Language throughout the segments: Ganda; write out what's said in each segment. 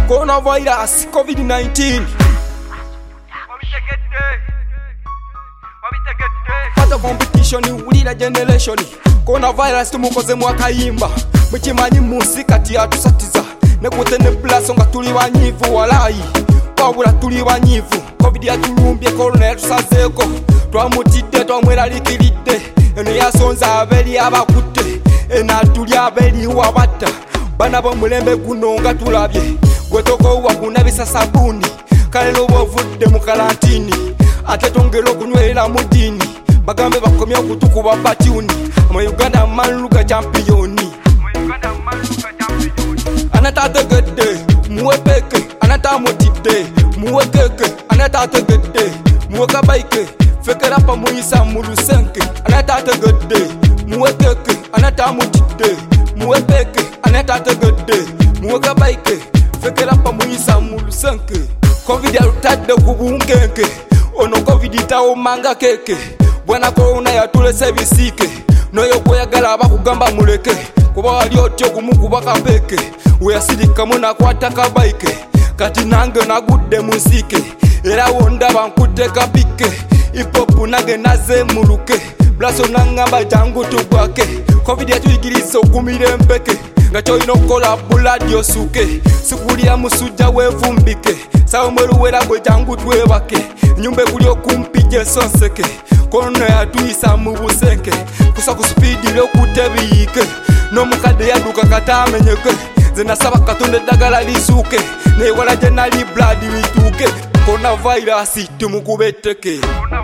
Coronavirus, COVID-19. Part of competition, we lead generation. Coronavirus tumukoze mwakayimba. Mchimanyi musi kati atusatiza. Nekute ne blaso nga tuli banyivu walayi. Wabula tuli banyivu. Covid yatulumbye corona yatusazeko. Twamutidde twamweralikilidde. Eno yasonza abeli abakutte. Ena tuli abeli wabata. Bana bomulembe guno nga tulabye. Gwetokowa kunabisa sabuni. Kale lobovudde mu karantini. Ate tongera okunywera mu dini. Bagambe bakomye okutukuba batuni. Mu Uganda manluga championi. Anatategedde muwepeke anatamutidde muwekeke anatategedde muwekabaike fekerapa muyisa mu lusenke anatategedde muwekeke anatamutidde muwepeke anatategedde muwekabaike fekerapa muyisa mu lusenke. Covid yalutadde ku bunkenke ono covid tawomanga keke bwana corona yatulese bisike noyo kweyagala abakugamba muleke kuba wali otyo kumukuba kapeke weyasirika munakwata kabaike kati nange nagudde musike era wondaba nkutte kapike ipopu nange naze muluke blaso nangamba jangu tugwake covid yatuyigiriza okumira empeke nga kyolina okukola buladi osuke sikulira musujja wevumbike sawe mweruwera gwe jangu twebake nyumba ekuli okumpi gyesonseke korona yatuyisa mu busenke kusa ku speedi lyokutebiyike n'omukadde yaduka katamenyeke nze nasaba katonda eddagala lisuuke newala gye nali blood lituuke coronavirus tumukube etteke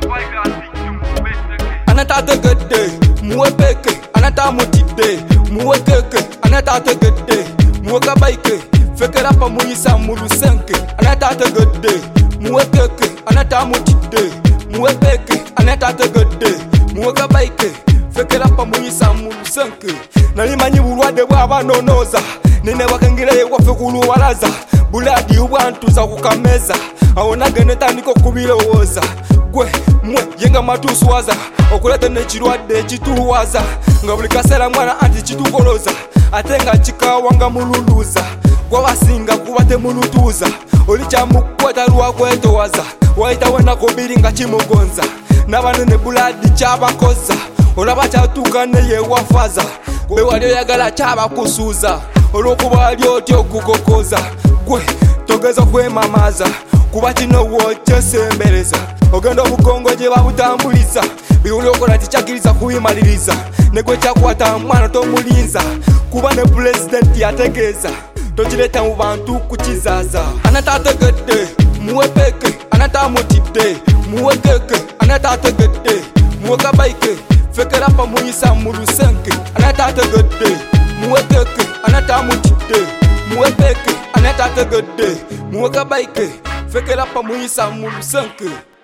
anatategedde muwepeke anatamutidde muwekeke anatategedde muwekabaike fekerapa muyisa mu lusenke anatategedde muwekeke anatamutidde muwepeke anatategedde muwekabaike fekerapa muyisa mu lusenke. Nalimanyi bulwadde bw'abanonoza nene bakengerayo ewaffe ku luwalaza buladi bwantuza ku kameza awo nage netandika okubirowooza gwe mwe yenga matuswaza okuleta n'ekirwadde ekituwaza nga buli kaseera mwana anti kitukoloza ate nga kikawanga mulunduza gwabasinga kuba temulutuuza oli kyamukwata lwakwetowaza wayitawo ennaku bbiri nga kimugonza n'abanene buladi kyabakoza olaba kyatuuka neyewafaza gwe wali oyagala kyabakusuuza olw'okuba ali otya okukokoza gwe togeza kwemamaza kuba kino wokyesembereza ogenda obukongo gye babutambuliza biwuli okola tikyakiriza kubimaliriza ne gwe kyakwata mwana tomulinza kuba ne pulezidenti yategeeza tokireeta mu bantu kukizaaza. Anatategedde muwepeke anatamutidde muwekeke anatategedde muwekabaike fekerapa muyisa mu lusenke anatategedde muwekeke anatamutidde muwepeke anatategedde muwekabaike fekerapa muyisa mu lusenke.